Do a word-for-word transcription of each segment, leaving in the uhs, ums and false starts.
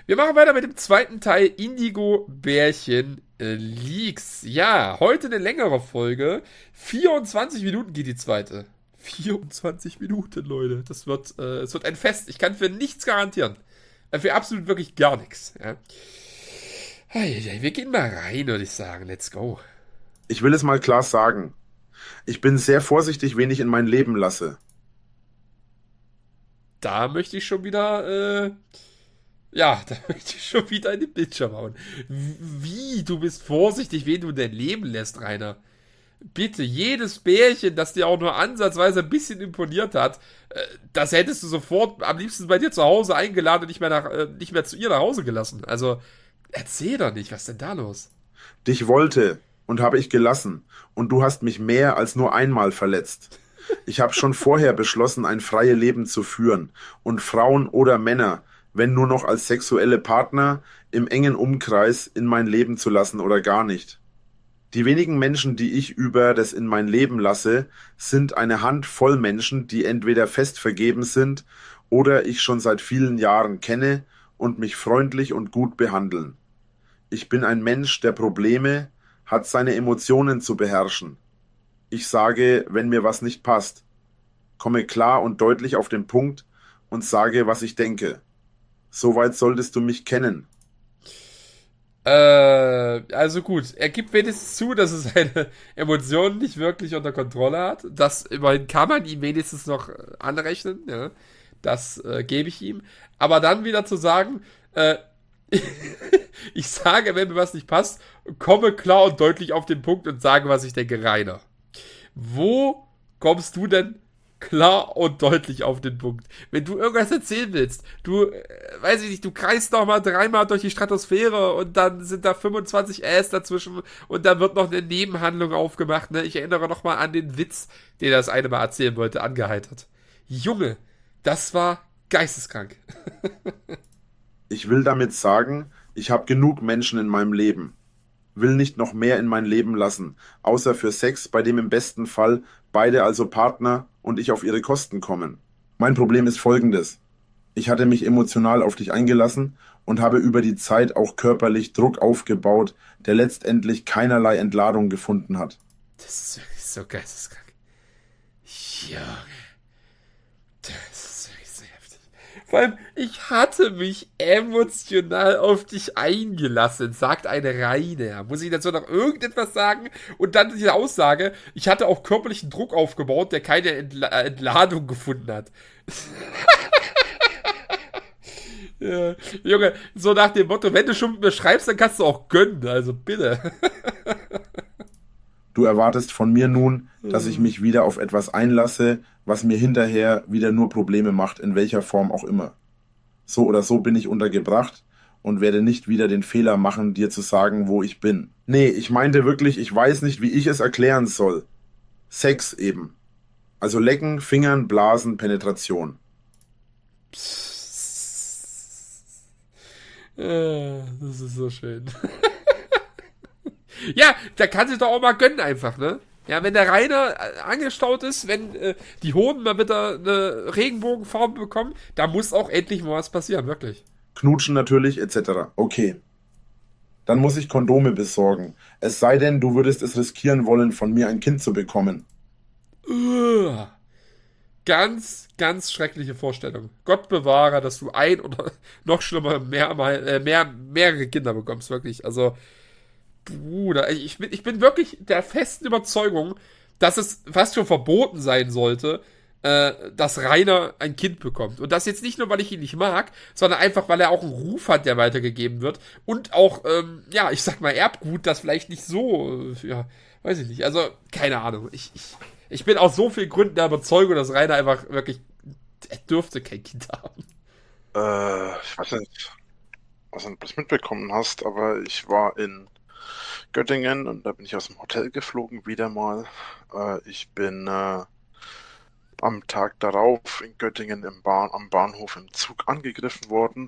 Wir machen weiter mit dem zweiten Teil Indigo Bärchen äh, Leaks. Ja, heute eine längere Folge. vierundzwanzig Minuten geht die zweite. vierundzwanzig Minuten, Leute. Das wird, äh, es wird ein Fest. Ich kann für nichts garantieren. Äh, Für absolut wirklich gar nichts. Ja. Eieiei, wir gehen mal rein, würde ich sagen. Let's go. Ich will es mal klar sagen. Ich bin sehr vorsichtig, wen ich in mein Leben lasse. Da möchte ich schon wieder, äh, ja, da möchte ich schon wieder in den Bildschirm hauen. Wie? Du bist vorsichtig, wen du in dein Leben lässt, Rainer. Bitte, jedes Bärchen, das dir auch nur ansatzweise ein bisschen imponiert hat, äh, das hättest du sofort am liebsten bei dir zu Hause eingeladen und nicht mehr, nach, äh, nicht mehr zu ihr nach Hause gelassen. Also, erzähl doch nicht, was ist denn da los? Dich wollte und habe ich gelassen, und du hast mich mehr als nur einmal verletzt. Ich habe schon vorher beschlossen, ein freies Leben zu führen und Frauen oder Männer, wenn nur noch als sexuelle Partner, im engen Umkreis in mein Leben zu lassen oder gar nicht. Die wenigen Menschen, die ich über das in mein Leben lasse, sind eine Handvoll Menschen, die entweder fest vergeben sind oder ich schon seit vielen Jahren kenne und mich freundlich und gut behandeln. Ich bin ein Mensch, der Probleme hat, seine Emotionen zu beherrschen. Ich sage, wenn mir was nicht passt, komme klar und deutlich auf den Punkt und sage, was ich denke. Soweit solltest du mich kennen. Äh, also gut, er gibt wenigstens zu, dass er seine Emotionen nicht wirklich unter Kontrolle hat. Das immerhin kann man ihm wenigstens noch äh, anrechnen, ja. Das äh, gebe ich ihm. Aber dann wieder zu sagen, äh, ich sage, wenn mir was nicht passt, komme klar und deutlich auf den Punkt und sage, was ich denke, Rainer. Wo kommst du denn klar und deutlich auf den Punkt? Wenn du irgendwas erzählen willst, du, äh, weiß ich nicht, du kreist noch mal dreimal durch die Stratosphäre und dann sind da fünfundzwanzig Äs dazwischen und dann wird noch eine Nebenhandlung aufgemacht, ne? Ich erinnere noch mal an den Witz, den er das eine Mal erzählen wollte, angeheitert. Junge, das war geisteskrank. Ich will damit sagen, ich habe genug Menschen in meinem Leben. Will nicht noch mehr in mein Leben lassen, außer für Sex, bei dem im besten Fall beide, also Partner und ich, auf ihre Kosten kommen. Mein Problem ist folgendes. Ich hatte mich emotional auf dich eingelassen und habe über die Zeit auch körperlich Druck aufgebaut, der letztendlich keinerlei Entladung gefunden hat. Das ist wirklich so geisteskrank. Junge, das ist wirklich so heftig. Vor allem, ich hatte mich emotional auf dich eingelassen, sagt eine Rainer. Muss ich dazu noch irgendetwas sagen? Und dann diese Aussage, ich hatte auch körperlichen Druck aufgebaut, der keine Entla Entladung gefunden hat. Ja, Junge, so nach dem Motto, wenn du schon mit mir schreibst, dann kannst du auch gönnen, also bitte. Du erwartest von mir nun, dass ich mich wieder auf etwas einlasse, was mir hinterher wieder nur Probleme macht, in welcher Form auch immer. So oder so bin ich untergebracht und werde nicht wieder den Fehler machen, dir zu sagen, wo ich bin. Nee, ich meinte wirklich, ich weiß nicht, wie ich es erklären soll. Sex eben. Also lecken, Fingern, Blasen, Penetration. Äh, Das ist so schön. Ja, da kann sich doch auch mal gönnen einfach, ne? Ja, wenn der Rainer äh, angestaut ist, wenn äh, die Hoden mal wieder eine Regenbogenfarbe bekommen, da muss auch endlich mal was passieren, wirklich. Knutschen natürlich, et cetera. Okay. Dann muss ich Kondome besorgen. Es sei denn, du würdest es riskieren wollen, von mir ein Kind zu bekommen. Uah. Ganz, ganz schreckliche Vorstellung. Gott bewahre, dass du ein oder noch schlimmer mehr, mal, äh, mehr, mehrere Kinder bekommst, wirklich. Also, Bruder, ich bin, ich bin wirklich der festen Überzeugung, dass es fast schon verboten sein sollte, äh, dass Rainer ein Kind bekommt. Und das jetzt nicht nur, weil ich ihn nicht mag, sondern einfach, weil er auch einen Ruf hat, der weitergegeben wird. Und auch, ähm, ja, ich sag mal, Erbgut, das vielleicht nicht so, äh, ja, weiß ich nicht. Also, keine Ahnung. Ich, ich, ich bin aus so vielen Gründen der Überzeugung, dass Rainer einfach wirklich, er dürfte kein Kind haben. Äh, ich weiß nicht, was du das mitbekommen hast, aber ich war in Göttingen und da bin ich aus dem Hotel geflogen, wieder mal. Äh, ich bin äh, am Tag darauf in Göttingen im Bahn, am Bahnhof im Zug angegriffen worden.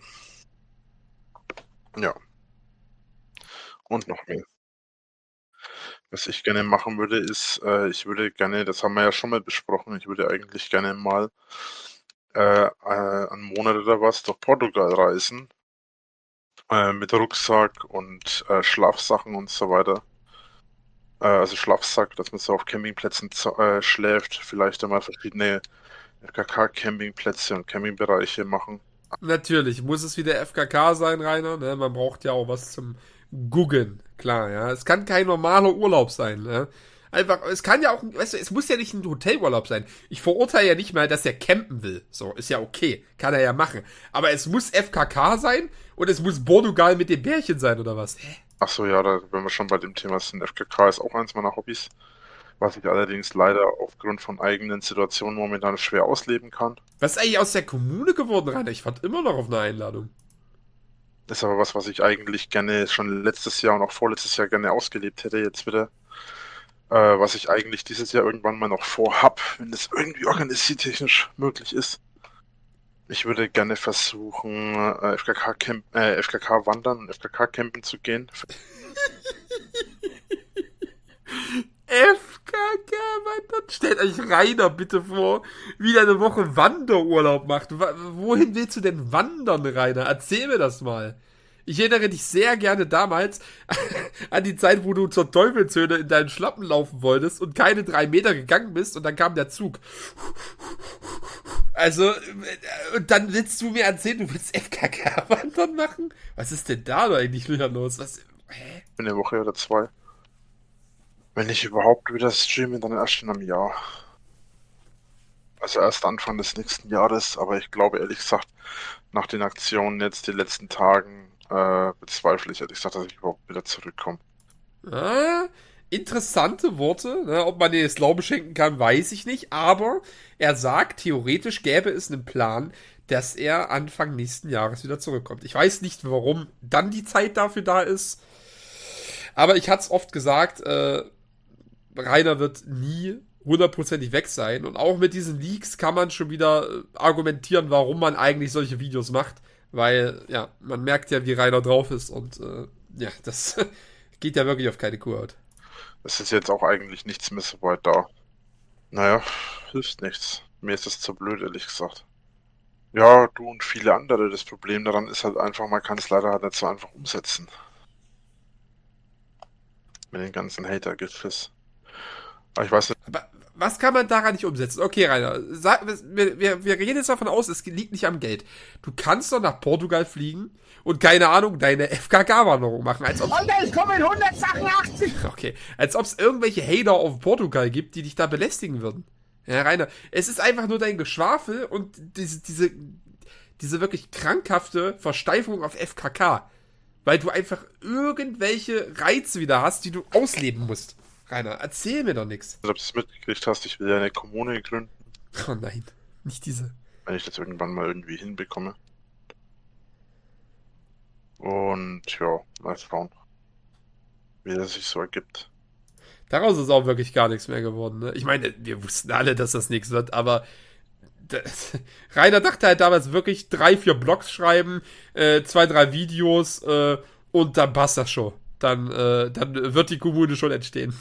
Ja, und noch mehr. Was ich gerne machen würde, ist, äh, ich würde gerne, das haben wir ja schon mal besprochen, ich würde eigentlich gerne mal äh, äh, einen Monat oder was durch Portugal reisen Äh, mit Rucksack und äh, Schlafsachen und so weiter. Äh, also Schlafsack, dass man so auf Campingplätzen zo- äh, schläft, vielleicht einmal verschiedene F K K-Campingplätze und Campingbereiche machen. Natürlich, muss es wieder F K K sein, Rainer, ne? Man braucht ja auch was zum Guggen, klar, ja. Es kann kein normaler Urlaub sein, ne? Einfach, es kann ja auch, weißt du, es muss ja nicht ein Hotelurlaub sein. Ich verurteile ja nicht mal, dass er campen will. So, ist ja okay. Kann er ja machen. Aber es muss F K K sein und es muss Portugal mit dem Bärchen sein, oder was? Hä? Ach so, ja, da, wenn wir schon bei dem Thema sind, F K K ist auch eins meiner Hobbys, was ich allerdings leider aufgrund von eigenen Situationen momentan schwer ausleben kann. Was ist eigentlich aus der Kommune geworden, Rainer? Ich warte immer noch auf eine Einladung. Das ist aber was, was ich eigentlich gerne schon letztes Jahr und auch vorletztes Jahr gerne ausgelebt hätte, jetzt wieder. Äh, was ich eigentlich dieses Jahr irgendwann mal noch vorhab, wenn es irgendwie organisiertechnisch möglich ist. Ich würde gerne versuchen, äh, F K K Camp, äh, F K K wandern und F K K campen zu gehen. F K K, Mann, stellt euch Rainer bitte vor, wie der eine Woche Wanderurlaub macht. Wa- Wohin willst du denn wandern, Rainer? Erzähl mir das mal. Ich erinnere dich sehr gerne damals an die Zeit, wo du zur Teufelshöhle in deinen Schlappen laufen wolltest und keine drei Meter gegangen bist und dann kam der Zug. Also, äh, und dann willst du mir erzählen, du willst F K K-Wandern machen? Was ist denn da eigentlich wieder los? Was, hä? Eine Woche oder zwei. Wenn ich überhaupt wieder streame, dann erst in einem Jahr. Also erst Anfang des nächsten Jahres, aber ich glaube ehrlich gesagt, nach den Aktionen jetzt, den letzten Tagen, äh, bezweifle ich ehrlich gesagt, dass ich überhaupt wieder zurückkomme. Ah, interessante Worte. Ne? Ob man dir das Glaube schenken kann, weiß ich nicht. Aber er sagt, theoretisch gäbe es einen Plan, dass er Anfang nächsten Jahres wieder zurückkommt. Ich weiß nicht, warum dann die Zeit dafür da ist. Aber ich hatte es oft gesagt, äh, Rainer wird nie hundertprozentig weg sein. Und auch mit diesen Leaks kann man schon wieder äh, argumentieren, warum man eigentlich solche Videos macht. Weil, ja, man merkt ja, wie Rainer drauf ist. Und äh, ja, das geht ja wirklich auf keine Kuhhaut. Es ist jetzt auch eigentlich nichts mehr so weit da. Naja, hilft nichts. Mir ist das zu blöd, ehrlich gesagt. Ja, du und viele andere. Das Problem daran ist halt einfach, man kann es leider halt nicht so einfach umsetzen. Mit den ganzen Hater-Gifs. Aber ich weiß nicht, Aber was kann man daran nicht umsetzen? Okay, Rainer, sag, wir, wir, wir reden jetzt davon aus, es liegt nicht am Geld. Du kannst doch nach Portugal fliegen und, keine Ahnung, deine F K K-Wanderung machen. Als ob's, Und ich komme in hundertsechsundachtzig. okay, als ob es irgendwelche Hater auf Portugal gibt, die dich da belästigen würden. Ja, Rainer, es ist einfach nur dein Geschwafel und diese, diese, diese wirklich krankhafte Versteifung auf F K K. Weil du einfach irgendwelche Reize wieder hast, die du ausleben musst. Rainer, erzähl mir doch nichts. ob du es mitgekriegt hast. Ich will ja eine Kommune gründen, Oh nein, nicht diese. wenn ich das irgendwann mal irgendwie hinbekomme. Und ja, mal schauen, wie das sich so ergibt. Daraus ist auch wirklich gar nichts mehr geworden. Ne? Ich meine, wir wussten alle, dass das nichts wird, aber das, Rainer dachte halt damals wirklich drei, vier Blogs schreiben, äh, zwei, drei Videos äh, und dann passt das schon. Dann, äh, dann wird die Kommune schon entstehen.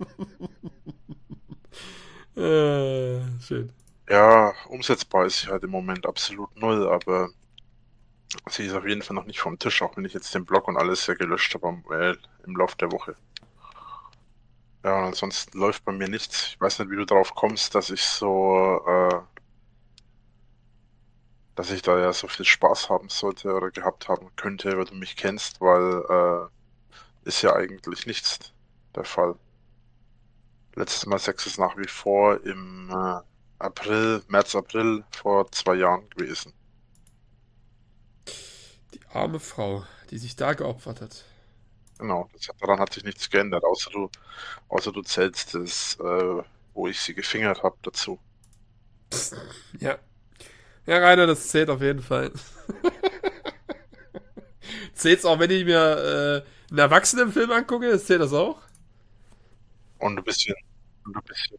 äh, schön. Ja, umsetzbar ist sie halt im Moment absolut null, aber sie ist auf jeden Fall noch nicht vom Tisch, auch wenn ich jetzt den Blog und alles ja gelöscht habe am- äh, im Laufe der Woche. Ja, und ansonsten läuft bei mir nichts. Ich weiß nicht, wie du drauf kommst, dass ich so, äh, dass ich da ja so viel Spaß haben sollte oder gehabt haben könnte, weil du mich kennst, weil äh, ist ja eigentlich nichts der Fall. Letztes Mal Sex ist nach wie vor im äh, April, März, April vor zwei Jahren gewesen. Die arme Frau, die sich da geopfert hat. Genau, das, daran hat sich nichts geändert, außer du, außer du zählst das, äh, wo ich sie gefingert habe, dazu. Ja. Ja, Rainer, das zählt auf jeden Fall. Zählt's auch, wenn ich mir äh, einen Erwachsenenfilm angucke? Das zählt das auch? Und ein bisschen, und ein bisschen,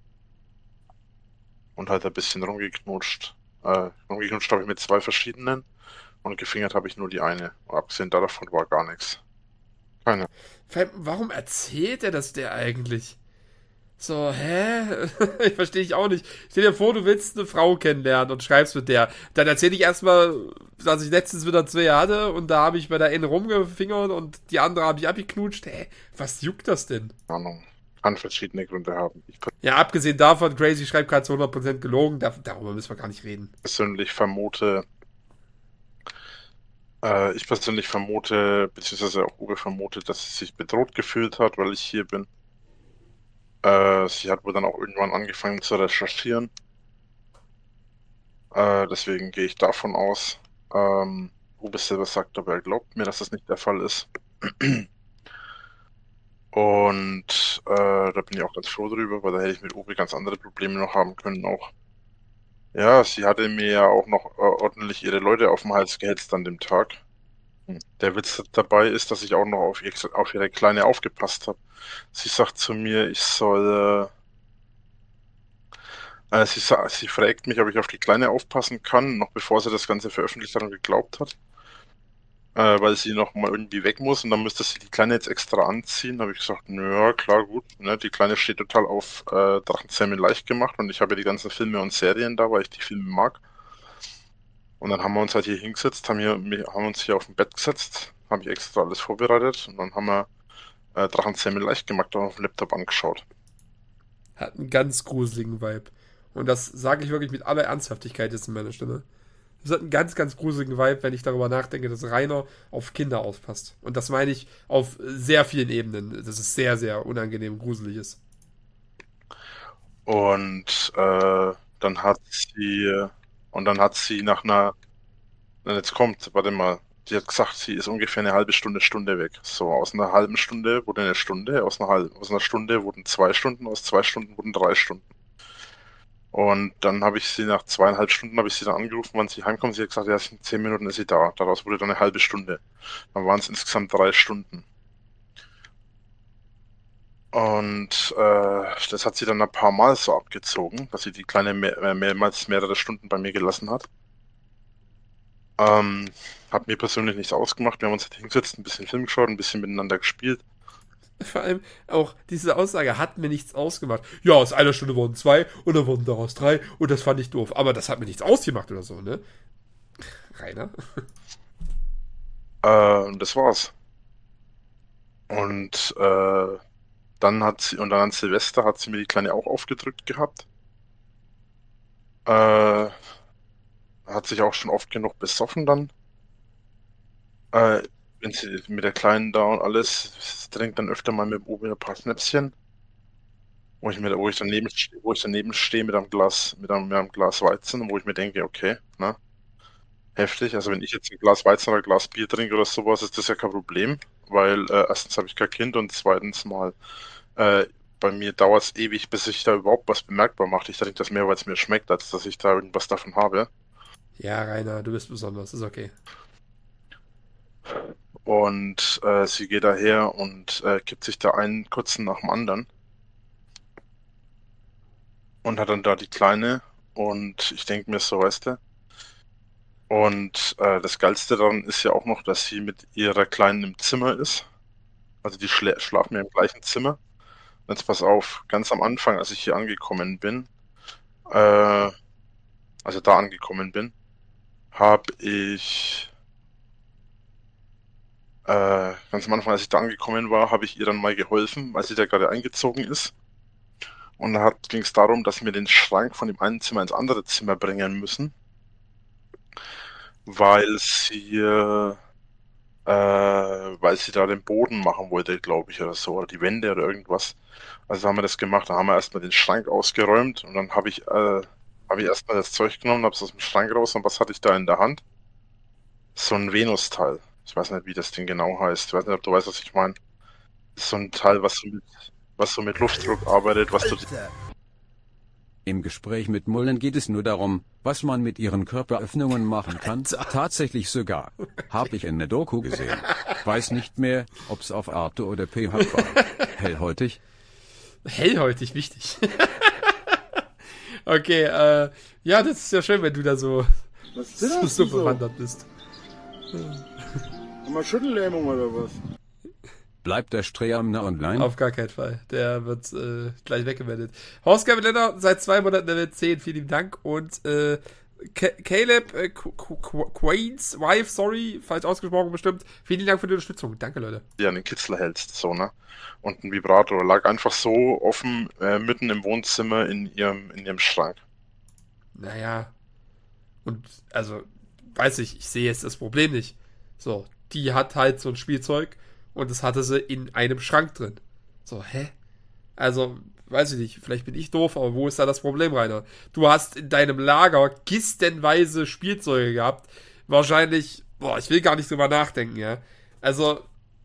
und halt ein bisschen rumgeknutscht. Äh, rumgeknutscht habe ich mit zwei verschiedenen und gefingert habe ich nur die eine. Und abgesehen davon war gar nichts. Keine. Vor allem, warum erzählt er das der eigentlich? So, hä? Ich verstehe ich auch nicht. Stell dir vor, du willst eine Frau kennenlernen und schreibst mit der. Dann erzähl ich erstmal, dass ich letztens wieder zwei hatte und da habe ich bei der einen rumgefingert und die andere habe ich abgeknutscht. Hä? Was juckt das denn? Keine Ahnung. Kann verschiedene Gründe haben. Ich Ja, abgesehen davon, Crazy schreibt gerade zu hundert Prozent gelogen. Dar- darüber müssen wir gar nicht reden. persönlich vermute, äh, ich persönlich vermute, beziehungsweise auch Uwe vermutet, dass sie sich bedroht gefühlt hat, weil ich hier bin. Äh, sie hat wohl dann auch irgendwann angefangen zu recherchieren. Äh, deswegen gehe ich davon aus. Ähm, Uwe selber sagt aber, er glaubt mir, dass das nicht der Fall ist. Und äh, da bin ich auch ganz froh drüber, weil da hätte ich mit Uwe ganz andere Probleme noch haben können auch. Ja, sie hatte mir ja auch noch äh, ordentlich ihre Leute auf den Hals gehetzt an dem Tag. Hm. Der Witz dabei ist, dass ich auch noch auf, ihr, auf ihre Kleine aufgepasst habe. Sie sagt zu mir, ich soll... Äh, äh, sie, sa- sie fragt mich, ob ich auf die Kleine aufpassen kann, noch bevor sie das Ganze veröffentlicht hat und geglaubt hat. Äh, weil sie noch mal irgendwie weg muss und dann müsste sie die Kleine jetzt extra anziehen. Da habe ich gesagt, naja, klar, gut. Ne? Die Kleine steht total auf äh, Drachenzähmen leicht gemacht und ich habe ja die ganzen Filme und Serien da, weil ich die Filme mag. Und dann haben wir uns halt hier hingesetzt, haben, hier, wir haben uns hier auf dem Bett gesetzt, habe ich extra alles vorbereitet und dann haben wir äh, Drachenzähmen leicht gemacht und auf dem Laptop angeschaut. Hat einen ganz gruseligen Vibe. Und das sage ich wirklich mit aller Ernsthaftigkeit jetzt in meiner Stimme. Das hat einen ganz, ganz gruseligen Vibe, wenn ich darüber nachdenke, dass Rainer auf Kinder aufpasst. Und das meine ich auf sehr vielen Ebenen. Das ist sehr, sehr unangenehm und gruselig ist. Und äh, dann hat sie und dann hat sie nach einer na, jetzt kommt, warte mal, sie hat gesagt, sie ist ungefähr eine halbe Stunde, Stunde weg. So, aus einer halben Stunde wurde eine Stunde, aus einer, halben, aus einer Stunde wurden zwei Stunden, aus zwei Stunden wurden drei Stunden. Und dann habe ich sie nach zweieinhalb Stunden habe ich sie dann angerufen, wann sie heimkommt. Sie hat gesagt, ja, in zehn Minuten ist sie da. Daraus wurde dann eine halbe Stunde. Dann waren es insgesamt drei Stunden. Und äh, das hat sie dann ein paar Mal so abgezogen, dass sie die Kleine mehr, äh, mehrmals mehrere Stunden bei mir gelassen hat. Ähm, hat mir persönlich nichts ausgemacht. Wir haben uns halt hingesetzt, ein bisschen Film geschaut, ein bisschen miteinander gespielt. Vor allem auch diese Aussage hat mir nichts ausgemacht. Ja, aus einer Stunde wurden zwei und dann wurden daraus drei und das fand ich doof. Aber das hat mir nichts ausgemacht oder so, ne? Rainer? Äh, und das war's. Und äh, dann hat sie, und dann an Silvester hat sie mir die Kleine auch aufgedrückt gehabt. Äh, hat sich auch schon oft genug besoffen dann. Äh, wenn sie mit der Kleinen da und alles, sie trinkt dann öfter mal mit dem Uwe ein paar Schnäpschen. Wo ich, mir, wo ich daneben, ste- wo ich daneben stehe mit einem Glas, mit einem, mit einem Glas Weizen, wo ich mir denke, okay, ne? Heftig. Also wenn ich jetzt ein Glas Weizen oder ein Glas Bier trinke oder sowas, ist das ja kein Problem. Weil äh, erstens habe ich kein Kind und zweitens mal äh, bei mir dauert es ewig, bis ich da überhaupt was bemerkbar mache. Ich trinke das mehr, weil es mir schmeckt, als dass ich da irgendwas davon habe. Ja, Rainer, du bist besonders, ist okay. Und äh, sie geht daher und äh, kippt sich da einen kurzen nach dem anderen. Und hat dann da die Kleine. Und ich denke mir so, weißt du. Und äh, das Geilste daran ist ja auch noch, dass sie mit ihrer Kleinen im Zimmer ist. Also die schla schlafen ja im gleichen Zimmer. Und jetzt pass auf, ganz am Anfang, als ich hier angekommen bin, äh, also da angekommen bin, habe ich Äh, ganz am Anfang, als ich da angekommen war, habe ich ihr dann mal geholfen, weil sie da gerade eingezogen ist. Und da ging es darum, dass wir den Schrank von dem einen Zimmer ins andere Zimmer bringen müssen, weil sie, äh, äh, weil sie da den Boden machen wollte, glaube ich, oder so, oder die Wände oder irgendwas. Also haben wir das gemacht. Da haben wir erstmal den Schrank ausgeräumt und dann habe ich, äh, habe ich erstmal das Zeug genommen, habe es aus dem Schrank raus und was hatte ich da in der Hand? So ein Venus-Teil. Ich weiß nicht, wie das Ding genau heißt. Ich weiß nicht, ob du weißt, was ich meine. Das ist so ein Teil, was so mit, was so mit Luftdruck arbeitet, was du... Im Gespräch mit Mullen geht es nur darum, was man mit ihren Körperöffnungen machen kann. Tatsächlich sogar. Habe ich in der Doku gesehen. Weiß nicht mehr, ob's auf Arte oder P H war. Hellhäutig? Hellhäutig, wichtig. Okay, äh, ja, das ist ja schön, wenn du da so, Was so, das so denn so? bewandert bist. Haben wir Schüttellähmung oder was? Bleibt der Streamner online? Auf gar keinen Fall. Der wird äh, gleich weggemeldet. Horst Gavin seit zwei Monaten Level zehn. Vielen lieben Dank. Und äh, Caleb äh, Quains Wife, sorry, falsch ausgesprochen bestimmt. Vielen Dank für die Unterstützung. Danke, Leute. Ja, einen Kitzler hältst, so, ne? Und ein Vibrator lag einfach so offen äh, mitten im Wohnzimmer in ihrem, in ihrem Schrank. Naja. Und, also, weiß ich, ich sehe jetzt das Problem nicht. So, die hat halt so ein Spielzeug und das hatte sie in einem Schrank drin. So, hä? Also, weiß ich nicht, vielleicht bin ich doof, aber wo ist da das Problem, Rainer? Du hast in deinem Lager kistenweise Spielzeuge gehabt. Wahrscheinlich, boah, ich will gar nicht drüber nachdenken, ja. Also,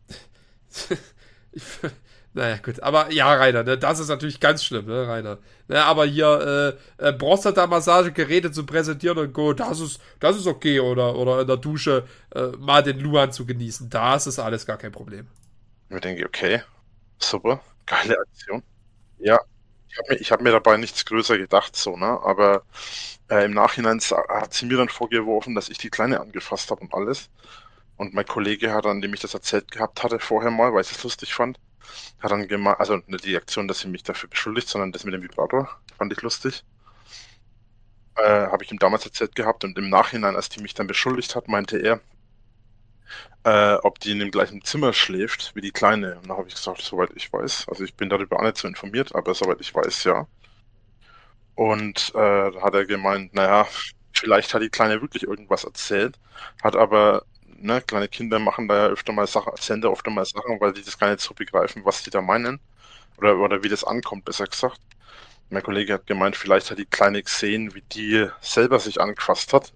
ich, naja, gut, aber ja, Rainer, ne, das ist natürlich ganz schlimm, ne, Rainer. Ne, aber hier, äh, äh Prostata-Massagegeräte zu präsentieren und go, das ist, das ist okay, oder, oder in der Dusche äh, mal den Luan zu genießen, das ist alles gar kein Problem. Ich denke, okay, super, geile Aktion. Ja, ich habe mir, ich hab mir dabei nichts größer gedacht, so, ne, aber äh, im Nachhinein hat sie mir dann vorgeworfen, dass ich die Kleine angefasst habe und alles. Und mein Kollege hat dann, dem ich das erzählt gehabt hatte, vorher mal, weil ich es lustig fand, hat dann gemeint, also nicht die Aktion, dass sie mich dafür beschuldigt, sondern das mit dem Vibrator, fand ich lustig. Äh, habe ich ihm damals erzählt gehabt und im Nachhinein, als die mich dann beschuldigt hat, meinte er, äh, ob die in dem gleichen Zimmer schläft wie die Kleine. Und da habe ich gesagt, soweit ich weiß, also ich bin darüber auch nicht so informiert, aber soweit ich weiß, ja. Und äh, da hat er gemeint, naja, vielleicht hat die Kleine wirklich irgendwas erzählt, hat aber, ne, kleine Kinder machen da ja öfter mal Sachen, erzählen da öfter mal Sachen, weil die das gar nicht so begreifen, was die da meinen. Oder, oder wie das ankommt, besser gesagt. Mein Kollege hat gemeint, vielleicht hat die Kleine gesehen, wie die selber sich angefasst hat.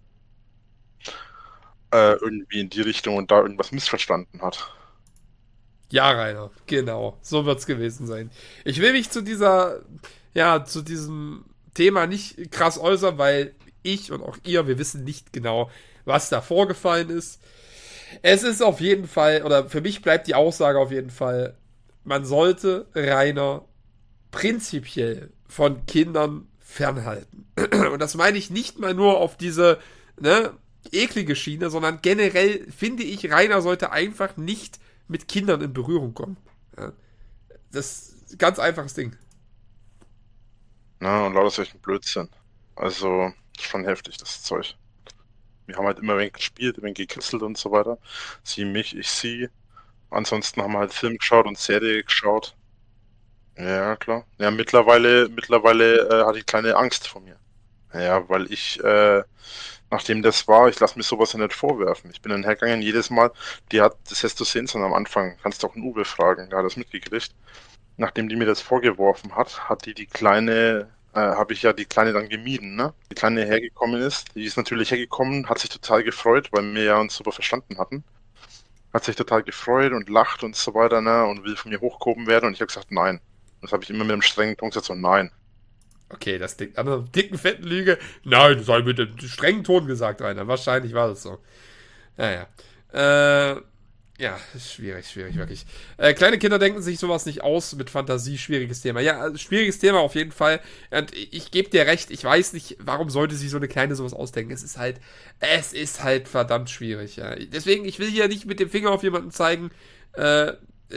Äh, irgendwie in die Richtung und da irgendwas missverstanden hat. Ja, Rainer, genau. So wird's gewesen sein. Ich will mich zu dieser, ja, zu diesem Thema nicht krass äußern, weil ich und auch ihr, wir wissen nicht genau, was da vorgefallen ist. Es ist auf jeden Fall, oder für mich bleibt die Aussage auf jeden Fall, man sollte Rainer prinzipiell von Kindern fernhalten. Und das meine ich nicht mal nur auf diese, ne, eklige Schiene, sondern generell finde ich, Rainer sollte einfach nicht mit Kindern in Berührung kommen. Ja. Das ist ein ganz einfaches Ding. Na, und lauter solchen Blödsinn. Also, schon heftig, das Zeug. Wir haben halt immer ein wenig gespielt, ein wenig gekitzelt und so weiter. Sie mich, ich sie. Ansonsten haben wir halt Film geschaut und Serie geschaut. Ja, klar. Ja, mittlerweile, mittlerweile äh, hat die Kleine Angst vor mir. Ja, weil ich, äh, nachdem das war, ich lasse mir sowas ja nicht vorwerfen. Ich bin dann hergegangen, jedes Mal, die hat, das hast du sehen sollen am Anfang, kannst du auch einen Uwe fragen, der hat das mitgekriegt. Nachdem die mir das vorgeworfen hat, hat die die Kleine, äh, habe ich ja die Kleine dann gemieden, ne? Die Kleine hergekommen ist, die ist natürlich hergekommen, hat sich total gefreut, weil wir ja uns super verstanden hatten. Hat sich total gefreut und lacht und so weiter, ne? Und will von mir hochgehoben werden und ich habe gesagt, nein. Das habe ich immer mit einem strengen Ton gesagt, so nein. Okay, das klingt an einer dicken, fetten Lüge. Nein, das habe ich mit einem strengen Ton gesagt, Rainer. Wahrscheinlich war das so. Naja. Äh, ja, schwierig, schwierig, wirklich. Äh, kleine Kinder denken sich sowas nicht aus mit Fantasie, schwieriges Thema. Ja, also schwieriges Thema auf jeden Fall. Und ich gebe dir recht, ich weiß nicht, warum sollte sich so eine Kleine sowas ausdenken. Es ist halt, es ist halt verdammt schwierig, ja. Deswegen, ich will hier nicht mit dem Finger auf jemanden zeigen. Äh,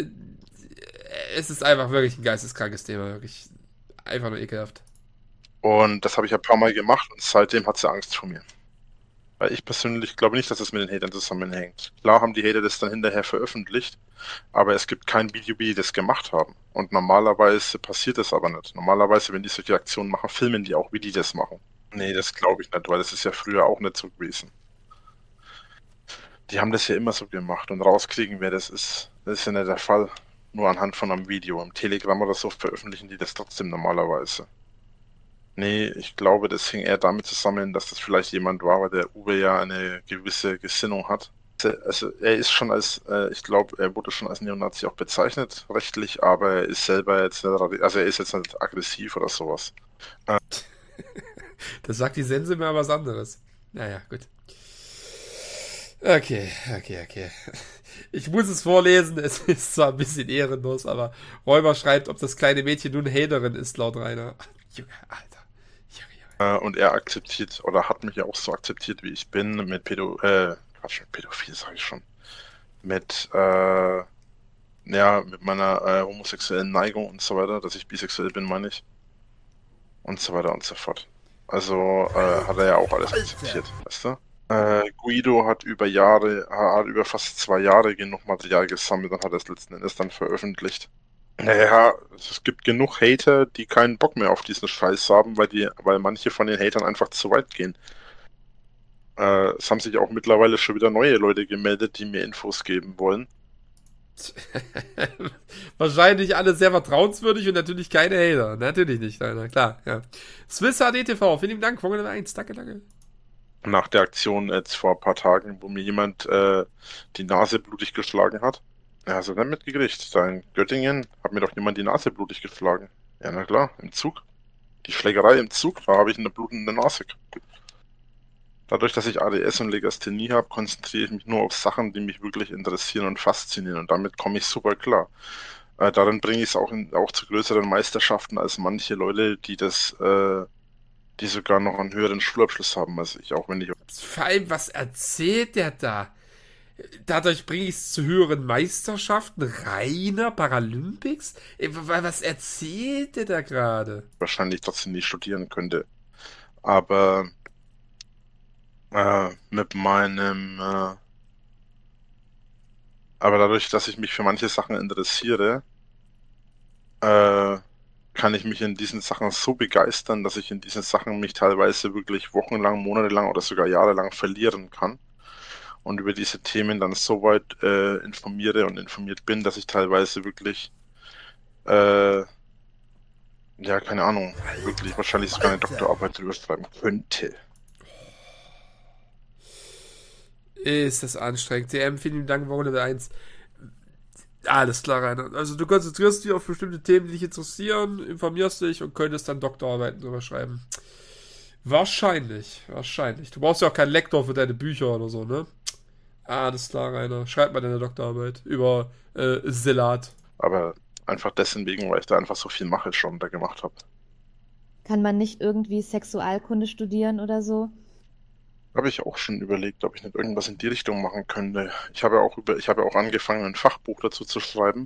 es ist einfach wirklich ein geisteskrankes Thema, wirklich. Einfach nur ekelhaft. Und das habe ich ein paar Mal gemacht und seitdem hat sie Angst vor mir. Weil ich persönlich glaube nicht, dass es mit den Hatern zusammenhängt. Klar haben die Hater das dann hinterher veröffentlicht, aber es gibt kein Video, wie die das gemacht haben. Und normalerweise passiert das aber nicht. Normalerweise, wenn die solche Aktionen machen, filmen die auch, wie die das machen. Nee, das glaube ich nicht, weil das ist ja früher auch nicht so gewesen. Die haben das ja immer so gemacht und rauskriegen, wer das ist. Das ist ja nicht der Fall. Nur anhand von einem Video. Im Telegram oder so veröffentlichen die das trotzdem normalerweise. Nee, ich glaube, das hing eher damit zusammen, dass das vielleicht jemand war, weil der Uwe ja eine gewisse Gesinnung hat. Also er ist schon als, äh, ich glaube, er wurde schon als Neonazi auch bezeichnet, rechtlich, aber er ist selber jetzt nicht, also er ist jetzt nicht aggressiv oder sowas. Äh, das sagt die Sense mir aber was anderes. Naja, gut. Okay, okay, okay. Ich muss es vorlesen, es ist zwar ein bisschen ehrenlos, aber Räuber schreibt, ob das kleine Mädchen nun Haterin ist, laut Rainer. Junge, Alter. Junge, Junge. Und er akzeptiert, oder hat mich ja auch so akzeptiert, wie ich bin, mit Pädo, äh, Quatsch, mit Pädophil sage ich schon. Mit, äh, Ja, mit meiner äh, homosexuellen Neigung und so weiter, dass ich bisexuell bin, meine ich. Und so weiter und so fort. Also äh, hat er ja auch alles akzeptiert, weißt du? Äh, Guido hat über Jahre, hat über fast zwei Jahre genug Material gesammelt und hat es letzten Endes dann veröffentlicht. Naja, es gibt genug Hater, die keinen Bock mehr auf diesen Scheiß haben, weil die, weil manche von den Hatern einfach zu weit gehen. Äh, es haben sich auch mittlerweile schon wieder neue Leute gemeldet, die mir Infos geben wollen. Wahrscheinlich alle sehr vertrauenswürdig und natürlich keine Hater. Natürlich nicht, na klar. Ja. Swiss H D T V, vielen Dank, Folge Nummer eins, danke, danke. Nach der Aktion jetzt vor ein paar Tagen, wo mir jemand äh, die Nase blutig geschlagen hat. Ja, hast du dann mitgekriegt? Da in Göttingen hat mir doch jemand die Nase blutig geschlagen. Ja, na klar, im Zug. Die Schlägerei im Zug, da habe ich eine blutende Nase gehabt. Dadurch, dass ich A D S und Legasthenie habe, konzentriere ich mich nur auf Sachen, die mich wirklich interessieren und faszinieren. Und damit komme ich super klar. Äh, darin bringe ich es auch, in, auch zu größeren Meisterschaften als manche Leute, die das, äh, die sogar noch einen höheren Schulabschluss haben als ich, auch wenn ich... Vor allem, was erzählt der da? Dadurch bringe ich es zu höheren Meisterschaften, reiner Paralympics? Was erzählt der da gerade? Wahrscheinlich trotzdem nicht studieren könnte. Aber äh, mit meinem... Äh, aber dadurch, dass ich mich für manche Sachen interessiere, äh, kann ich mich in diesen Sachen so begeistern, dass ich in diesen Sachen mich teilweise wirklich wochenlang, monatelang oder sogar jahrelang verlieren kann. Und über diese Themen dann so weit äh, informiere und informiert bin, dass ich teilweise wirklich, äh, ja, keine Ahnung, wirklich wahrscheinlich sogar eine Doktorarbeit drüber schreiben könnte. Ist das anstrengend. D M, vielen Dank, Woche Nummer eins. Alles klar, Rainer. Also du konzentrierst dich auf bestimmte Themen, die dich interessieren, informierst dich und könntest dann Doktorarbeiten drüber schreiben. Wahrscheinlich, wahrscheinlich. Du brauchst ja auch keinen Lektor für deine Bücher oder so, ne? Alles klar, Rainer. Schreib mal deine Doktorarbeit über äh, Salat. Aber einfach deswegen, weil ich da einfach so viel mache schon da gemacht habe. Kann man nicht irgendwie Sexualkunde studieren oder so? Habe ich auch schon überlegt, ob ich nicht irgendwas in die Richtung machen könnte. Ich habe ja auch über, ich habe ja auch angefangen, ein Fachbuch dazu zu schreiben.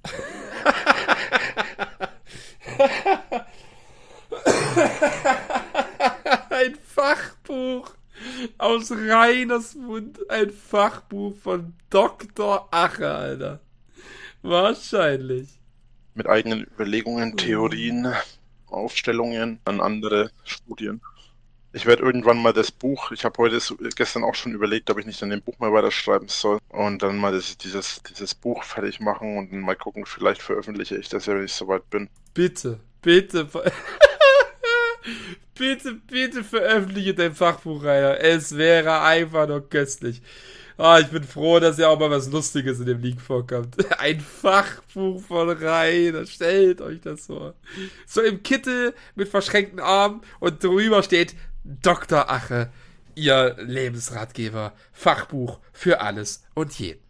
Ein Fachbuch aus Rainers Mund, ein Fachbuch von Doktor Ache, Alter. Wahrscheinlich. Mit eigenen Überlegungen, Theorien, Aufstellungen an andere Studien. Ich werde irgendwann mal das Buch, ich habe heute gestern auch schon überlegt, ob ich nicht an dem Buch mal weiterschreiben soll und dann mal das, dieses, dieses Buch fertig machen und dann mal gucken, vielleicht veröffentliche ich das ja, wenn ich soweit bin. Bitte, bitte, bitte, bitte veröffentliche dein Fachbuch, Rainer. Es wäre einfach nur köstlich. Ah, ich bin froh, dass ja auch mal was Lustiges in dem Link vorkommt. Ein Fachbuch von Rainer, stellt euch das vor. So im Kittel mit verschränkten Armen und drüber steht Doktor Ache, ihr Lebensratgeber, Fachbuch für alles und jeden.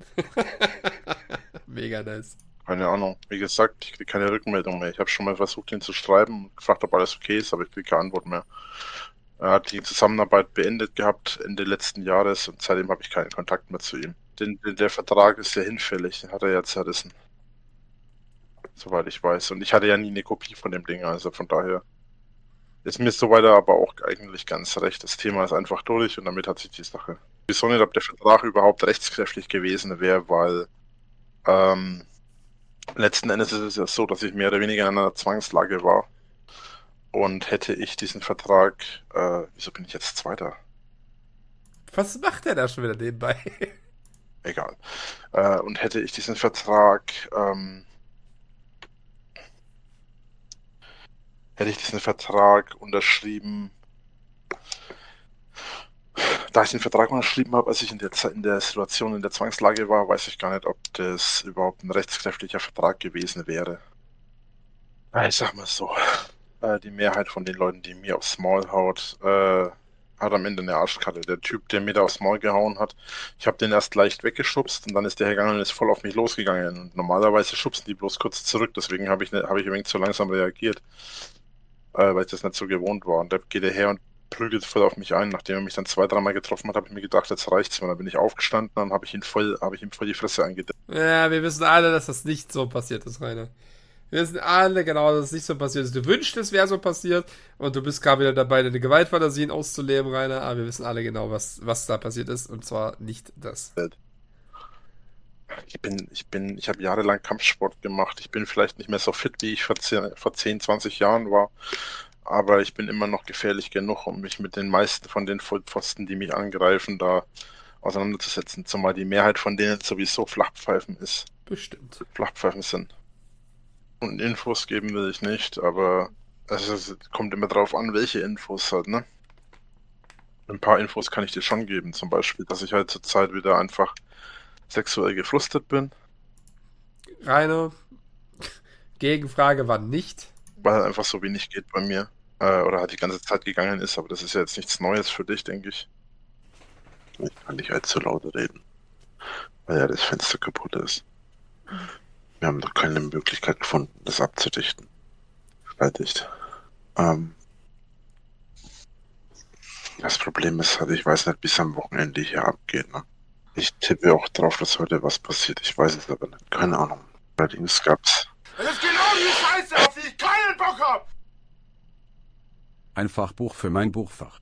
Mega nice. Keine Ahnung. Wie gesagt, ich kriege keine Rückmeldung mehr. Ich habe schon mal versucht, ihn zu schreiben und gefragt, ob alles okay ist, aber ich kriege keine Antwort mehr. Er hat die Zusammenarbeit beendet gehabt Ende letzten Jahres und seitdem habe ich keinen Kontakt mehr zu ihm. Denn der Vertrag ist ja hinfällig, den hat er ja zerrissen. Soweit ich weiß. Und ich hatte ja nie eine Kopie von dem Ding, also von daher ist mir soweit aber auch eigentlich ganz recht. Das Thema ist einfach durch und damit hat sich die Sache. Ich weiß auch nicht, ob der Vertrag überhaupt rechtskräftig gewesen wäre, weil ähm, letzten Endes ist es ja so, dass ich mehr oder weniger in einer Zwangslage war. Und hätte ich diesen Vertrag, äh, wieso bin ich jetzt Zweiter? Was macht der da schon wieder nebenbei? Egal. Äh, und hätte ich diesen Vertrag, ähm, hätte ich diesen Vertrag unterschrieben, da ich den Vertrag unterschrieben habe, als ich in der, in der Situation in der Zwangslage war, weiß ich gar nicht, ob das überhaupt ein rechtskräftiger Vertrag gewesen wäre. Ich sag mal so, äh, die Mehrheit von den Leuten, die mir aufs Maul haut, äh, hat am Ende eine Arschkarte. Der Typ, der mir da aufs Maul gehauen hat, ich habe den erst leicht weggeschubst und dann ist der hergegangen und ist voll auf mich losgegangen. Und normalerweise schubsen die bloß kurz zurück, deswegen habe ich, ne, hab ich ein wenig zu langsam reagiert, äh, weil ich das nicht so gewohnt war. Und da geht er her und prügelt voll auf mich ein. Nachdem er mich dann zwei, dreimal getroffen hat, habe ich mir gedacht, jetzt reicht's mir. Dann bin ich aufgestanden und habe ich ihn voll, habe ich ihm voll die Fresse eingedeckt. Ja, wir wissen alle, dass das nicht so passiert ist, Rainer. Wir wissen alle genau, dass es nicht so passiert ist. Du wünschst, es wäre so passiert und du bist gerade wieder dabei, deine Gewaltfantasien auszuleben, Rainer, aber wir wissen alle genau, was, was da passiert ist und zwar nicht das. Ich bin, ich bin, ich habe jahrelang Kampfsport gemacht. Ich bin vielleicht nicht mehr so fit, wie ich vor zehn, vor zehn, zwanzig Jahren war. Aber ich bin immer noch gefährlich genug, um mich mit den meisten von den Vollpfosten, die mich angreifen, da auseinanderzusetzen. Zumal die Mehrheit von denen sowieso Flachpfeifen ist. Bestimmt. Flachpfeifen sind. Und Infos geben will ich nicht, aber es ist, kommt immer drauf an, welche Infos halt, ne? Ein paar Infos kann ich dir schon geben. Zum Beispiel, dass ich halt zur Zeit wieder einfach sexuell gefrustet bin. Rainer, Gegenfrage, wann nicht? Weil halt einfach so wenig geht bei mir. Äh, oder halt die ganze Zeit gegangen ist, aber das ist ja jetzt nichts Neues für dich, denke ich. Ich kann nicht allzu laut reden. Weil ja das Fenster kaputt ist. Wir haben doch keine Möglichkeit gefunden, das abzudichten. Fertig. Ähm, das Problem ist halt, ich weiß nicht, bis am Wochenende hier abgeht, ne? Ich tippe auch drauf, dass heute was passiert. Ich weiß es aber nicht. Keine Ahnung. Allerdings gab's. Das ist genau die Scheiße, auf die ich keinen Bock hab! Ein Fachbuch für mein Buchfach.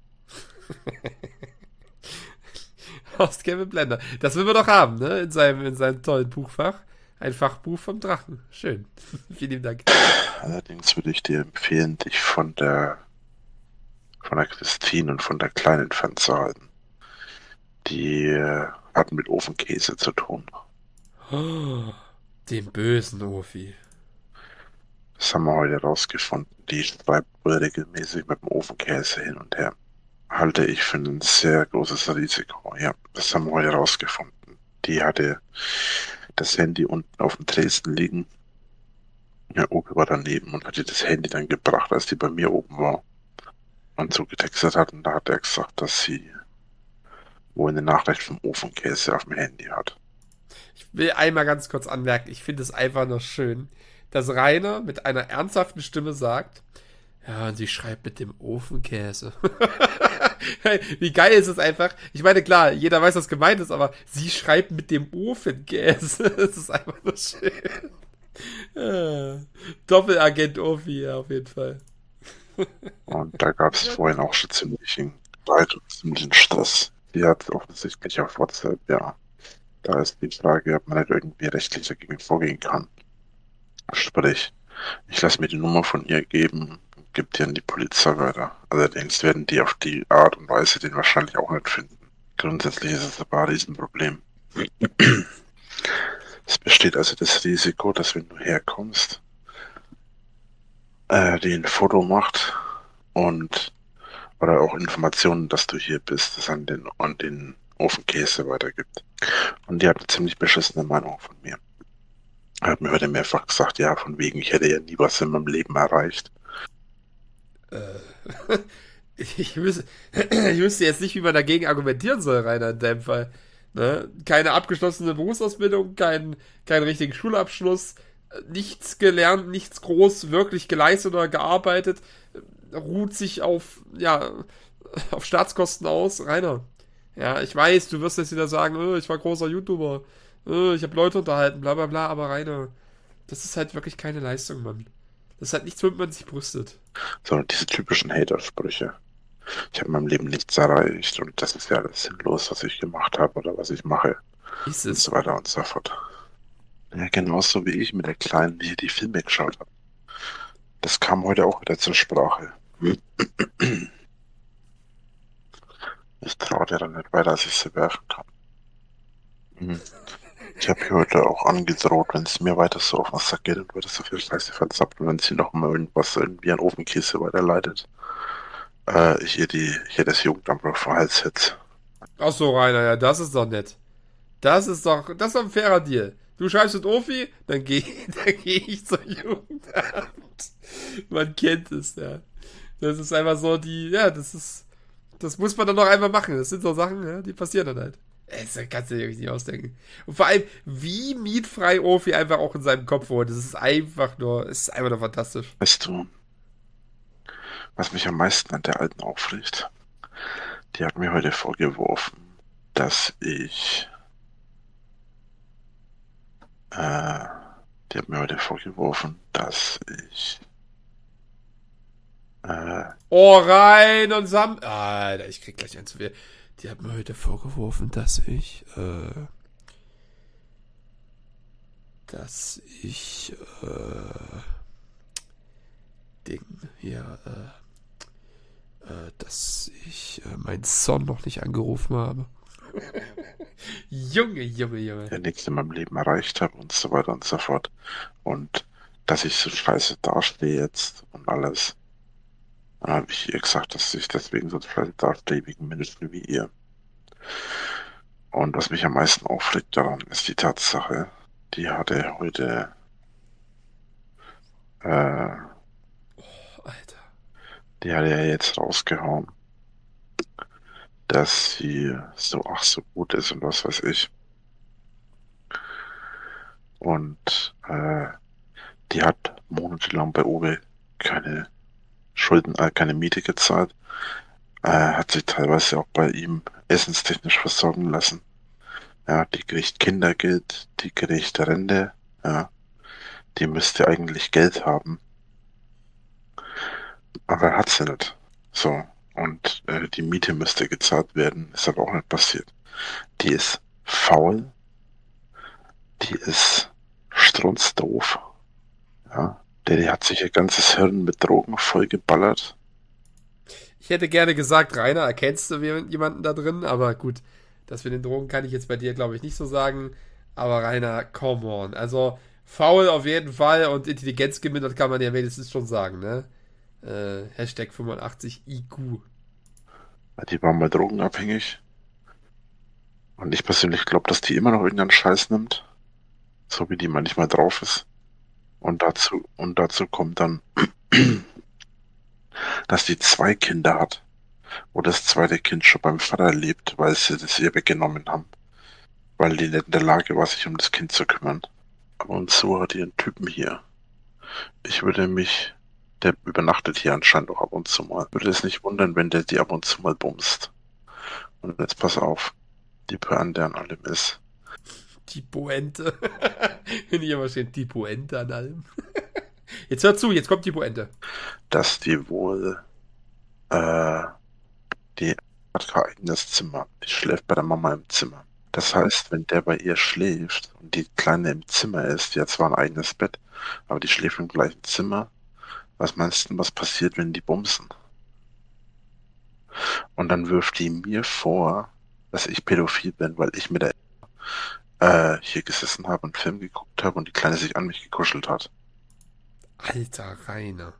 Aus Kevin Blender. Das will wir doch haben, ne? In seinem, in seinem tollen Buchfach. Ein Fachbuch vom Drachen. Schön. Vielen lieben Dank. Allerdings würde ich dir empfehlen, dich von der von der Christine und von der Kleinen fernzuhalten. Die äh, hat mit Ofenkäse zu tun. Oh, den bösen Ofi. Das haben wir heute rausgefunden. Die schreibt wohl regelmäßig mit dem Ofenkäse hin und her. Halte ich für ein sehr großes Risiko. Ja, das haben wir heute rausgefunden. Die hatte das Handy unten auf dem Tresen liegen. Ja, Opi war daneben und hatte das Handy dann gebracht, als die bei mir oben war. Und so getextet hat. Und da hat er gesagt, dass sie wohl eine Nachricht vom Ofenkäse auf dem Handy hat. Ich will einmal ganz kurz anmerken, ich finde es einfach nur schön, dass Rainer mit einer ernsthaften Stimme sagt, ja, und sie schreibt mit dem Ofenkäse. Wie geil ist es einfach? Ich meine, klar, jeder weiß, was gemeint ist, aber sie schreibt mit dem Ofenkäse. Das ist einfach nur schön. Ja. Doppelagent Ofi, ja, auf jeden Fall. Und da gab es vorhin auch schon ziemlichen Streit und ziemlichen Stress. Die hat offensichtlich auf WhatsApp, ja. Da ist die Frage, ob man nicht irgendwie rechtlich dagegen vorgehen kann. Sprich, ich lasse mir die Nummer von ihr geben und gebe die an die Polizei weiter. Allerdings werden die auf die Art und Weise den wahrscheinlich auch nicht finden. Grundsätzlich ist es aber ein Riesenproblem. Es besteht also das Risiko, dass wenn du herkommst, äh, die ein Foto macht und oder auch Informationen, dass du hier bist, das an den, an den Ofenkäse weitergibt. Und die hat eine ziemlich beschissene Meinung von mir. Er hat mir heute mehrfach gesagt, ja, von wegen, ich hätte ja nie was in meinem Leben erreicht. Äh, ich, wüsste, ich wüsste jetzt nicht, wie man dagegen argumentieren soll, Rainer, in dem Fall. Ne? Keine abgeschlossene Berufsausbildung, kein, keinen richtigen Schulabschluss, nichts gelernt, nichts groß wirklich geleistet oder gearbeitet, ruht sich auf, ja, auf Staatskosten aus. Rainer, ja, ich weiß, du wirst jetzt wieder sagen, oh, ich war großer YouTuber, oh, ich habe Leute unterhalten, bla bla bla, aber Rainer, das ist halt wirklich keine Leistung, Mann. Das ist halt nichts, womit man sich brüstet. Sondern diese typischen Hater-Sprüche. Ich habe in meinem Leben nichts erreicht und das ist ja alles sinnlos, was ich gemacht habe oder was ich mache. Ist und es? so weiter und so fort. Ja, genauso wie ich mit der Kleinen, die die Filme geschaut habe. Das kam heute auch wieder zur Sprache. Ich traue dir dann nicht weiter, dass ich sie werfen kann. Mhm. Ich habe ihr heute auch angedroht, wenn es mir weiter so auf den Sack geht und wird so viel Scheiße verzappt und wenn sie noch mal irgendwas irgendwie an Ofenkäse weiterleitet, äh, ich ihr die, ich ihr das Jugendamt auf den Hals hitze. Ach so, Rainer, ja, das ist doch nett. Das ist doch, das ist doch ein fairer Deal. Du schreibst mit Ofi, dann gehe dann geh ich zum Jugendamt. Man kennt es, ja. Das ist einfach so die, ja, das ist, das muss man dann noch einfach machen. Das sind so Sachen, ja, die passieren dann halt. Das kannst du dir wirklich nicht ausdenken. Und vor allem, wie mietfrei Ofi einfach auch in seinem Kopf wohnt. Das ist einfach nur, es ist einfach nur fantastisch. Weißt du, was mich am meisten an der Alten aufregt? Die hat mir heute vorgeworfen, dass ich, äh, die hat mir heute vorgeworfen, dass ich, äh, Oh, rein und Sam... Alter, ich krieg gleich ein zu viel. Die hat mir heute vorgeworfen, dass ich, äh... dass ich, äh... Ding, hier, äh... äh dass ich äh, meinen Son noch nicht angerufen habe. Junge, Junge, Junge. der nichts in meinem Leben erreicht habe und so weiter und so fort. Und dass ich so scheiße dastehe jetzt und alles. Dann habe ich ihr gesagt, dass ich deswegen so scheiße dastehe, wegen Menschen wie ihr. Und was mich am meisten aufregt daran, ist die Tatsache, die hatte heute, äh, Alter. die hatte ja jetzt rausgehauen, dass sie so ach so gut ist und was weiß ich. Und äh, die hat monatelang bei Owe keine Schulden, äh, keine Miete gezahlt, äh, hat sich teilweise auch bei ihm essenstechnisch versorgen lassen. Ja, die kriegt Kindergeld, die kriegt Rente, ja, die müsste eigentlich Geld haben, aber hat sie nicht. So, und äh, die Miete müsste gezahlt werden, ist aber auch nicht passiert. Die ist faul, die ist strunzdoof, ja, der, die hat sich ihr ganzes Hirn mit Drogen vollgeballert. Ich hätte gerne gesagt, Rainer, erkennst du jemanden da drin? Aber gut, das mit den Drogen kann ich jetzt bei dir, glaube ich, nicht so sagen. Aber Rainer, come on. Also, faul auf jeden Fall und Intelligenz gemindert kann man ja wenigstens schon sagen, ne? Äh, Hashtag fünfundachtzig I Q. Die war mal drogenabhängig. Und ich persönlich glaube, dass die immer noch irgendeinen Scheiß nimmt. So wie die manchmal drauf ist. Und dazu, und dazu kommt dann, dass die zwei Kinder hat, wo das zweite Kind schon beim Vater lebt, weil sie das ihr weggenommen haben. Weil die nicht in der Lage war, sich um das Kind zu kümmern. Aber und so hat die einen Typen hier. Ich würde mich, der übernachtet hier anscheinend auch ab und zu mal, würde es nicht wundern, wenn der die ab und zu mal bumst. Und jetzt pass auf, die Pointe an allem ist. Die Pointe. Wenn hier immer steht, die Pointe an allem. Jetzt hör zu, jetzt kommt die Pointe. Dass die wohl, äh, die hat kein eigenes Zimmer. Die schläft bei der Mama im Zimmer. Das heißt, wenn der bei ihr schläft und die Kleine im Zimmer ist, die hat zwar ein eigenes Bett, aber die schläft im gleichen Zimmer, was meinst du, was passiert, wenn die bumsen? Und dann wirft die mir vor, dass ich pädophil bin, weil ich mit der äh, hier gesessen habe und einen Film geguckt habe und die Kleine sich an mich gekuschelt hat. Alter Rainer.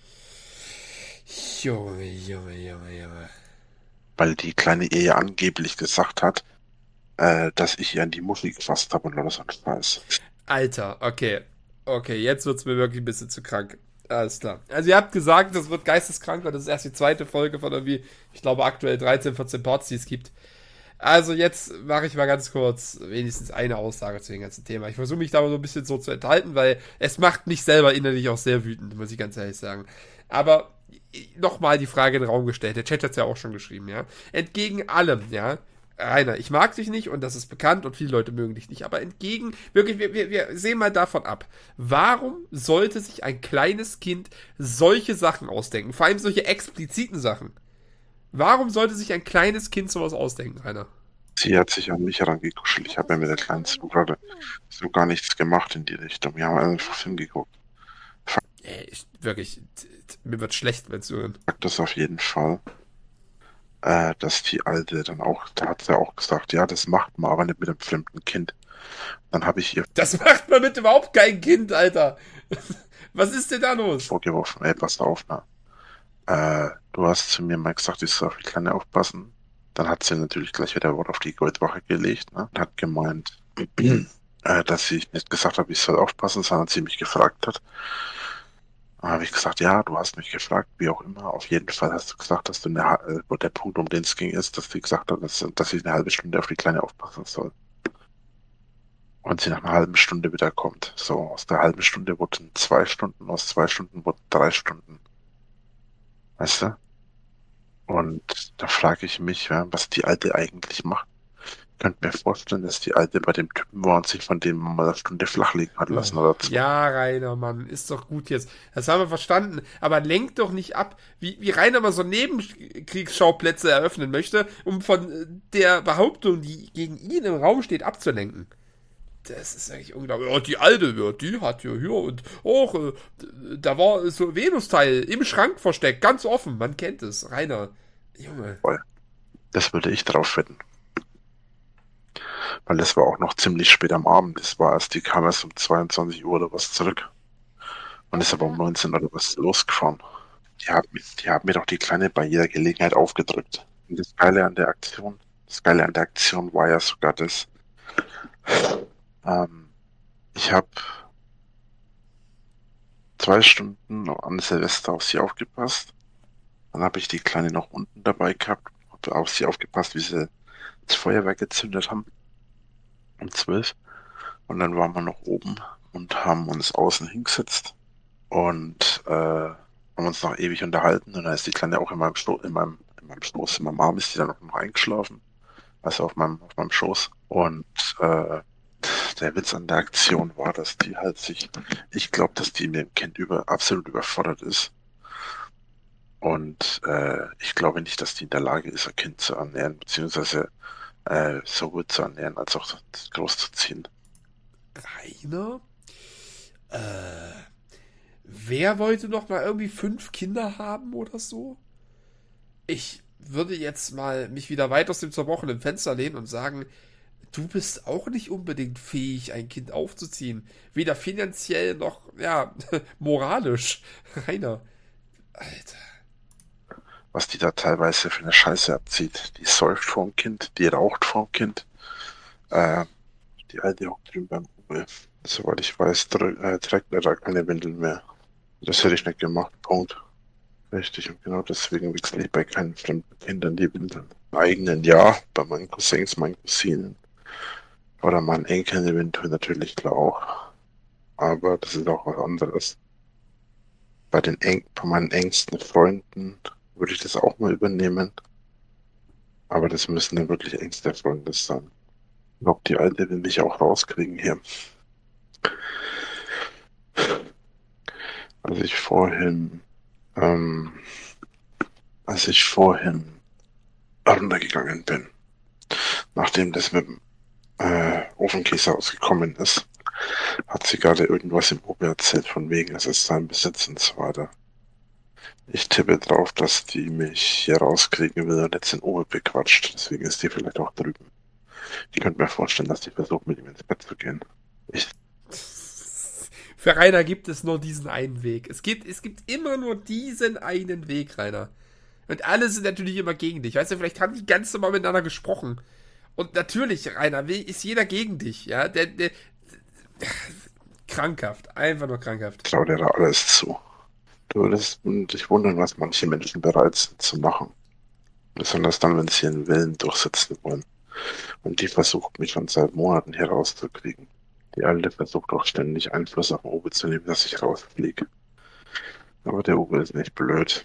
Junge, Junge, Junge, Junge. Weil die Kleine ihr ja angeblich gesagt hat, äh, dass ich ihr an die Muschel gefasst habe und lauter so ein Scheiß. Alter, okay. Okay, jetzt wird's mir wirklich ein bisschen zu krank. Alles klar. Also ihr habt gesagt, das wird geisteskrank und das ist erst die zweite Folge von irgendwie, ich glaube aktuell dreizehn, vierzehn Parts, die es gibt. Also jetzt mache ich mal ganz kurz wenigstens eine Aussage zu dem ganzen Thema. Ich versuche mich da mal so ein bisschen so zu enthalten, weil es macht mich selber innerlich auch sehr wütend, muss ich ganz ehrlich sagen. Aber nochmal die Frage in den Raum gestellt. Der Chat hat es ja auch schon geschrieben, ja. Entgegen allem, ja. Rainer, ich mag dich nicht und das ist bekannt und viele Leute mögen dich nicht, aber entgegen, wirklich, wir, wir, wir sehen mal davon ab. Warum sollte sich ein kleines Kind solche Sachen ausdenken? Vor allem solche expliziten Sachen. Warum sollte sich ein kleines Kind sowas ausdenken, Rainer? Sie hat sich an mich herangekuschelt. Ich habe ja mit der Kleinen so gerade so gar nichts gemacht in die Richtung. Wir haben einfach Film geguckt. Ey, ich, wirklich, t- t- mir wird schlecht, wenn es hören. Fakt ist auf jeden Fall, äh, dass die Alte dann auch, da hat sie auch gesagt, ja, das macht man aber nicht mit einem fremden Kind. Dann habe ich ihr Das macht man mit überhaupt kein Kind, Alter. Was ist denn da los? vorgeworfen, ey, pass auf, na. Äh, du hast zu mir mal gesagt, ich soll auf die Kleine aufpassen. Dann hat sie natürlich gleich wieder Wort auf die Goldwache gelegt, ne? Und hat gemeint, äh, dass ich nicht gesagt habe, ich soll aufpassen, sondern sie mich gefragt hat. Dann habe ich gesagt, ja, du hast mich gefragt, wie auch immer. Auf jeden Fall hast du gesagt, dass du eine, ha- äh, der Punkt, um den es ging, ist, dass sie gesagt hat, dass, dass ich eine halbe Stunde auf die Kleine aufpassen soll. Und sie nach einer halben Stunde wieder kommt. So, aus der halben Stunde wurden zwei Stunden, aus zwei Stunden wurden drei Stunden. Weißt du? Und da frage ich mich, ja, was die Alte eigentlich macht. Ich könnte mir vorstellen, dass die Alte bei dem Typen war und sich von dem mal eine Stunde flachlegen hat lassen oder zwei. Ja, Rainer, Mann, ist doch gut jetzt. Das haben wir verstanden. Aber lenkt doch nicht ab, wie, wie Rainer mal so Nebenkriegsschauplätze eröffnen möchte, um von der Behauptung, die gegen ihn im Raum steht, abzulenken. Das ist eigentlich unglaublich. Oh, die Alte, ja, die hat ja hier und auch, äh, da war so Venusteil im Schrank versteckt, ganz offen. Man kennt es. Rainer, Junge. Das würde ich drauf wetten. Weil das war auch noch ziemlich spät am Abend. Das war erst, die kam erst um zweiundzwanzig Uhr oder was zurück. Und ist aber um neunzehn Uhr oder was losgefahren. Die haben, die haben mir doch die Kleine bei jeder Gelegenheit aufgedrückt. Und das Geile an der Aktion, das Geile an der Aktion war ja sogar das, ähm, ich habe zwei Stunden an Silvester auf sie aufgepasst. Dann habe ich die Kleine noch unten dabei gehabt, habe auf sie aufgepasst, wie sie das Feuerwerk gezündet haben. Um zwölf. Und dann waren wir noch oben und haben uns außen hingesetzt und äh, haben uns noch ewig unterhalten. Und dann ist die Kleine auch in meinem, Sto in meinem, in meinem Stoß, in meinem Arm ist die dann noch eingeschlafen. Also auf meinem, auf meinem Schoß. Und äh, der Witz an der Aktion war, dass die halt sich, ich glaube, dass die mit dem Kind über, absolut überfordert ist. Und äh, ich glaube nicht, dass die in der Lage ist, ein Kind zu ernähren, beziehungsweise äh, so gut zu ernähren, als auch groß zu ziehen. Rainer? Äh, wer wollte noch mal irgendwie fünf Kinder haben oder so? Ich würde jetzt mal mich wieder weit aus dem zerbrochenen Fenster lehnen und sagen, du bist auch nicht unbedingt fähig, ein Kind aufzuziehen. Weder finanziell noch, ja, moralisch. Rainer. Alter. Was die da teilweise für eine Scheiße abzieht. Die säuft vorm Kind, die raucht vorm Kind. Äh, die Alte hockt drüben beim Uwe. Soweit ich weiß, äh, trägt er da keine Windeln mehr. Das hätte ich nicht gemacht. Punkt. Richtig, und genau deswegen wechsle ich bei keinen fremden Kindern die Windeln. Im eigenen ja, bei meinen Cousins, meinen Cousinen. Oder meinen Enkeln eventuell natürlich klar auch. Aber das ist auch was anderes. Bei den Eng bei meinen engsten Freunden würde ich das auch mal übernehmen. Aber das müssen dann wirklich engste Freunde sein. Ich glaube, die Alte will mich auch rauskriegen hier. Als ich vorhin, ähm, als ich vorhin runtergegangen bin, nachdem das mit dem äh, Ofenkäse ausgekommen ist, hat sie gerade irgendwas im Ober erzählt, von wegen, es ist sein Besitz und so weiter. Ich tippe drauf, dass die mich hier rauskriegen will und jetzt in Ober bequatscht. Deswegen ist die vielleicht auch drüben. Ich könnte mir vorstellen, dass die versucht, mit ihm ins Bett zu gehen. Ich Für Rainer gibt es nur diesen einen Weg. Es gibt, es gibt immer nur diesen einen Weg, Rainer. Und alle sind natürlich immer gegen dich. Weißt du, vielleicht haben die ganz normal miteinander gesprochen. Und natürlich, Rainer, ist jeder gegen dich. Ja, der, der, der krankhaft. Einfach nur krankhaft. traue dir da alles zu. Du würdest dich wundern, was manche Menschen bereit sind zu machen. Besonders dann, wenn sie ihren Willen durchsetzen wollen. Und die versucht mich schon seit Monaten hier rauszukriegen. Die Alte versucht auch ständig Einfluss auf den Uwe zu nehmen, dass ich rausfliege. Aber der Uwe ist nicht blöd.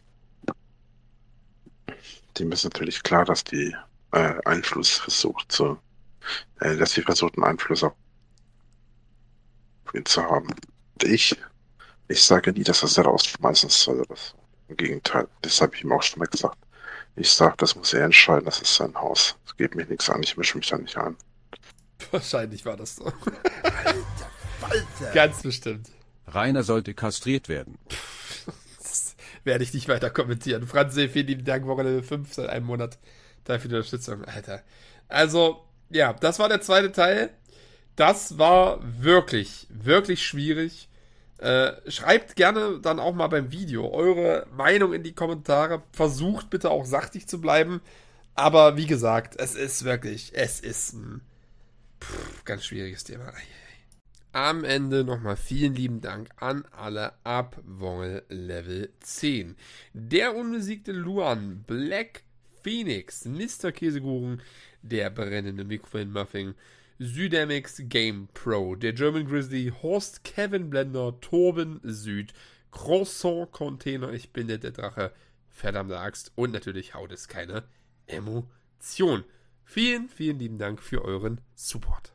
Dem ist natürlich klar, dass die äh, Einfluss versucht zu, äh, dass sie versucht, einen Einfluss auf ihn zu haben. Und ich, ich sage nie, dass er sie rausschmeißen soll oder so. Im Gegenteil, das habe ich ihm auch schon mal gesagt. Ich sage, das muss er entscheiden, das ist sein Haus. Es geht mich nichts an, ich mische mich da nicht ein. Wahrscheinlich war das so. Alter, Alter. Ganz bestimmt. Rainer sollte kastriert werden. Das werde ich nicht weiter kommentieren. Franz, vielen lieben Dank, Woche fünf seit einem Monat dafür die Unterstützung. Alter. Also, ja, das war der zweite Teil. Das war wirklich, wirklich schwierig. Äh, schreibt gerne dann auch mal beim Video eure Meinung in die Kommentare. Versucht bitte auch sachlich zu bleiben. Aber wie gesagt, es ist wirklich, es ist ein pff, ganz schwieriges Thema. Am Ende nochmal vielen lieben Dank an alle ab Wongel Level zehn. Der unbesiegte Luan, Black Phoenix, Mister Käsekuchen, der brennende Mikrowellen-Muffin, Südemix Game Pro, der German Grizzly, Horst Kevin Blender, Torben Süd, Croissant Container, ich bin der, der Drache, verdammte Axt. Und natürlich Haut ist keine Emotion. Vielen, vielen lieben Dank für euren Support.